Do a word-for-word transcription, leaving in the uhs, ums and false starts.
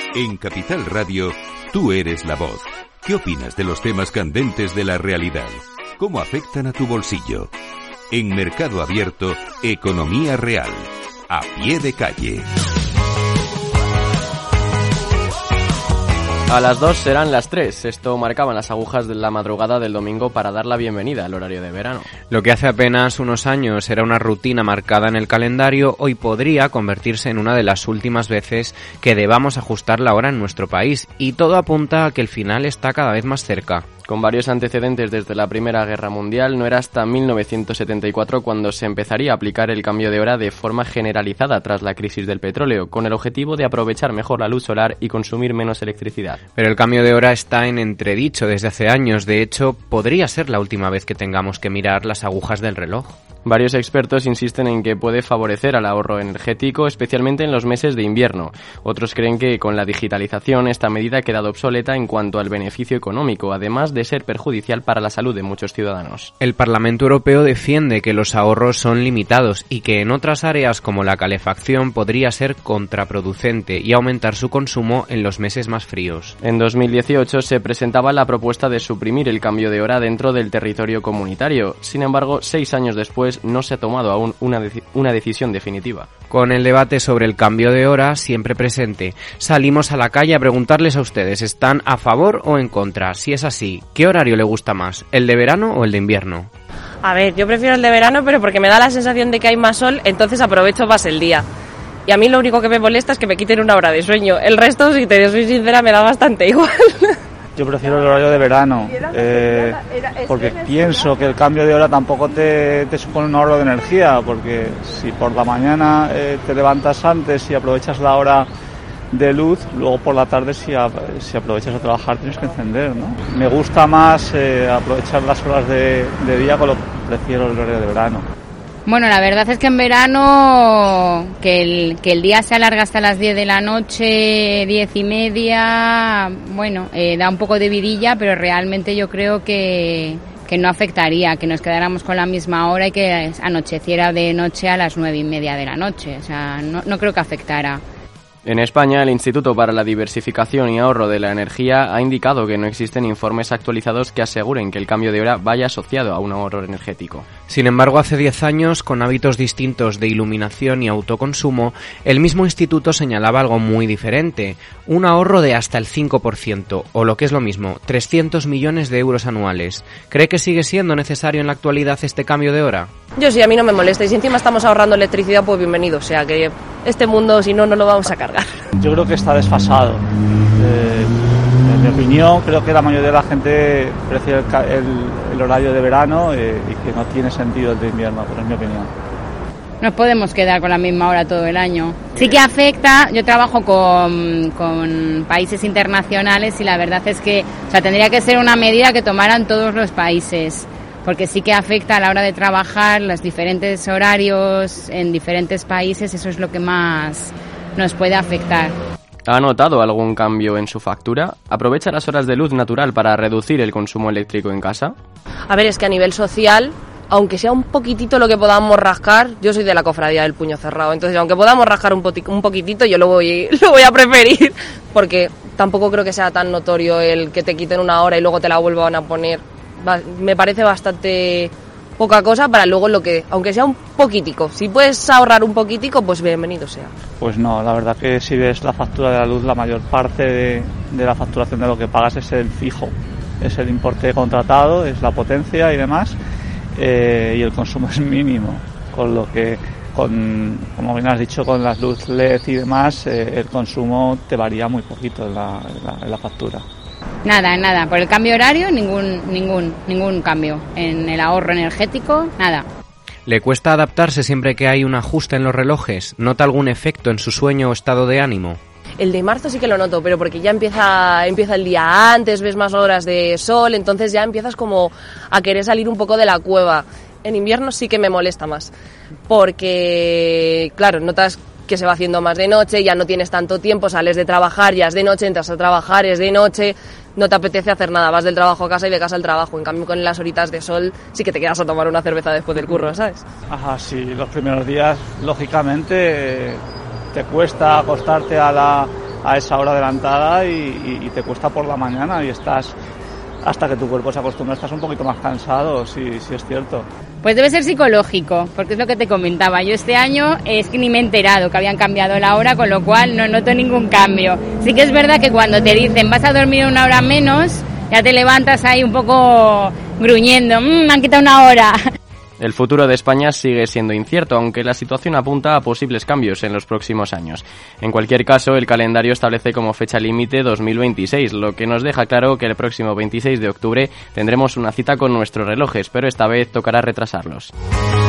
En Capital Radio, tú eres la voz. ¿Qué opinas de los temas candentes de la realidad? ¿Cómo afectan a tu bolsillo? En Mercado Abierto, Economía Real. A pie de calle. A las dos serán las tres. Esto marcaban las agujas de la madrugada del domingo para dar la bienvenida al horario de verano. Lo que hace apenas unos años era una rutina marcada en el calendario, hoy podría convertirse en una de las últimas veces que debamos ajustar la hora en nuestro país. Y todo apunta a que el final está cada vez más cerca. Con varios antecedentes desde la Primera Guerra Mundial, no era hasta mil novecientos setenta y cuatro cuando se empezaría a aplicar el cambio de hora de forma generalizada tras la crisis del petróleo, con el objetivo de aprovechar mejor la luz solar y consumir menos electricidad. Pero el cambio de hora está en entredicho desde hace años. De hecho, podría ser la última vez que tengamos que mirar las agujas del reloj. Varios expertos insisten en que puede favorecer al ahorro energético, especialmente en los meses de invierno. Otros creen que con la digitalización esta medida ha quedado obsoleta en cuanto al beneficio económico, además de ser perjudicial para la salud de muchos ciudadanos. El Parlamento Europeo defiende que los ahorros son limitados y que en otras áreas como la calefacción podría ser contraproducente y aumentar su consumo en los meses más fríos. En dos mil dieciocho se presentaba la propuesta de suprimir el cambio de hora dentro del territorio comunitario. Sin embargo, seis años después no se ha tomado aún una, de- una decisión definitiva. Con el debate sobre el cambio de hora siempre presente, salimos a la calle a preguntarles a ustedes, ¿están a favor o en contra? Si es así, ¿qué horario le gusta más, el de verano o el de invierno? A ver, yo prefiero el de verano, pero porque me da la sensación de que hay más sol, entonces aprovecho más el día. Y a mí lo único que me molesta es que me quiten una hora de sueño. El resto, si te soy sincera, me da bastante igual. Yo prefiero el horario de verano, eh, porque pienso que el cambio de hora tampoco te, te supone un ahorro de energía, porque si por la mañana eh, te levantas antes y aprovechas la hora de luz, luego por la tarde si, a, si aprovechas a trabajar tienes que encender, ¿no? Me gusta más eh, aprovechar las horas de, de día, con lo que prefiero el horario de verano. Bueno, la verdad es que en verano que el, que el día se alarga hasta las diez de la noche, diez y media, bueno, eh, da un poco de vidilla, pero realmente yo creo que, que no afectaría, que nos quedáramos con la misma hora y que anocheciera de noche a las nueve y media de la noche. O sea, no, no creo que afectara. En España, el Instituto para la Diversificación y Ahorro de la Energía ha indicado que no existen informes actualizados que aseguren que el cambio de hora vaya asociado a un ahorro energético. Sin embargo, hace diez años, con hábitos distintos de iluminación y autoconsumo, el mismo instituto señalaba algo muy diferente, un ahorro de hasta el cinco por ciento, o lo que es lo mismo, trescientos millones de euros anuales. ¿Cree que sigue siendo necesario en la actualidad este cambio de hora? Yo sí, a mí no me molesta. Y si encima estamos ahorrando electricidad, pues bienvenido. O sea, que este mundo, si no, no lo vamos a cargar. Yo creo que está desfasado. Eh, en mi opinión, creo que la mayoría de la gente prefiere el, ca- el, el horario de verano eh, y que no tiene sentido el de invierno, pero es mi opinión. Nos podemos quedar con la misma hora todo el año. Sí que afecta, yo trabajo con, con países internacionales y la verdad es que, o sea, tendría que ser una medida que tomaran todos los países, porque sí que afecta a la hora de trabajar, los diferentes horarios en diferentes países, eso es lo que más nos puede afectar. ¿Ha notado algún cambio en su factura? ¿Aprovecha las horas de luz natural para reducir el consumo eléctrico en casa? A ver, es que a nivel social, aunque sea un poquitito lo que podamos rascar, yo soy de la cofradía del puño cerrado, entonces aunque podamos rascar un, poti- un poquitito, yo lo voy, lo voy a preferir, porque tampoco creo que sea tan notorio el que te quiten una hora y luego te la vuelvan a poner. Va, me parece bastante poca cosa para luego lo que, aunque sea un poquitico, si puedes ahorrar un poquitico, pues bienvenido sea. Pues no, la verdad que si ves la factura de la luz, la mayor parte de, de la facturación de lo que pagas es el fijo, es el importe contratado, es la potencia y demás, eh, y el consumo es mínimo, con lo que, con, como bien has dicho, con las luz L E D y demás, eh, el consumo te varía muy poquito en la, en la, en la factura. Nada, nada, por el cambio horario ningún, ningún, ningún cambio. En el ahorro energético, nada. ¿Le cuesta adaptarse siempre que hay un ajuste en los relojes? ¿Nota algún efecto en su sueño o estado de ánimo? El de marzo sí que lo noto, pero porque ya empieza, empieza el día antes, ves más horas de sol, entonces ya empiezas como a querer salir un poco de la cueva. En invierno sí que me molesta más, porque, claro, notas que se va haciendo más de noche, ya no tienes tanto tiempo, sales de trabajar, ya es de noche, entras a trabajar, es de noche, no te apetece hacer nada, vas del trabajo a casa y de casa al trabajo. En cambio, con las horitas de sol sí que te quedas a tomar una cerveza después del curro, ¿sabes? Ajá, sí, los primeros días, lógicamente, te cuesta acostarte a la, a esa hora adelantada y, y, y te cuesta por la mañana y estás, hasta que tu cuerpo se acostumbra, estás un poquito más cansado, sí, sí es cierto. Pues debe ser psicológico, porque es lo que te comentaba. Yo este año es que ni me he enterado que habían cambiado la hora, con lo cual no noto ningún cambio. Sí que es verdad que cuando te dicen vas a dormir una hora menos, ya te levantas ahí un poco gruñendo, mmm, me han quitado una hora. El futuro de España sigue siendo incierto, aunque la situación apunta a posibles cambios en los próximos años. En cualquier caso, el calendario establece como fecha límite dos mil veintiséis, lo que nos deja claro que el próximo veintiséis de octubre tendremos una cita con nuestros relojes, pero esta vez tocará retrasarlos.